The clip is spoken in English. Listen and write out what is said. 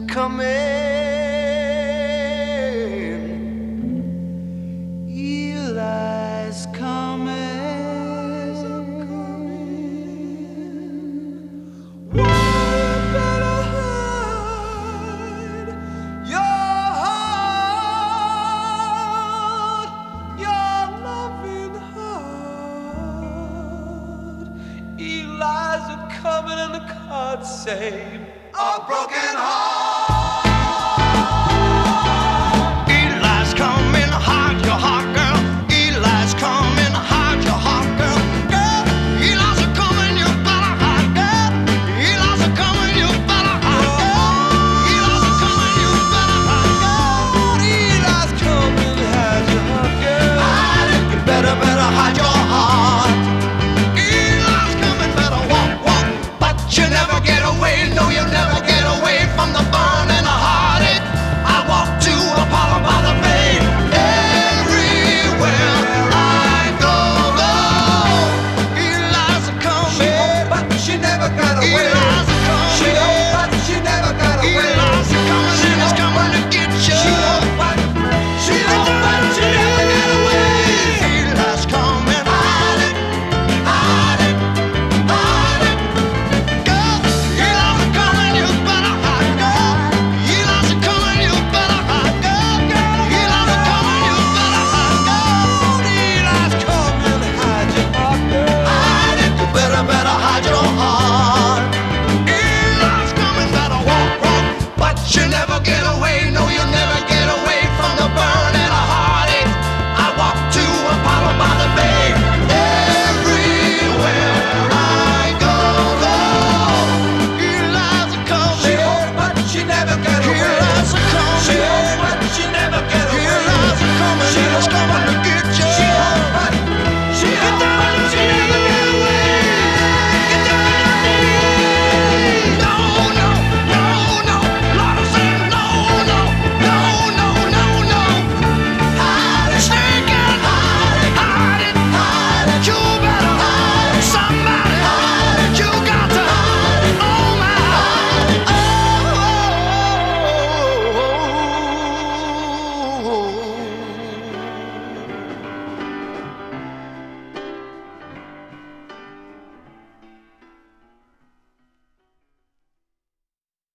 coming. Eli's coming. One better hide your heart, your loving heart. Eli's a coming and the cards say a broken heart. Eli's coming, hide your heart, girl. Eli's coming, hide your heart, girl. Girl, Eli's a coming, you better hide, girl. Eli's a coming, you better hide, girl. Eli's a coming, you better hide, girl. Eli's coming, hide your heart, girl. Hide it, you better hide your heart. Eli's coming, better walk, walk, but you never get away. No, you never get away from the burn and the heartache. I walk to Apollo by the Bay. Everywhere I go, Eli's a coming, but she never got away.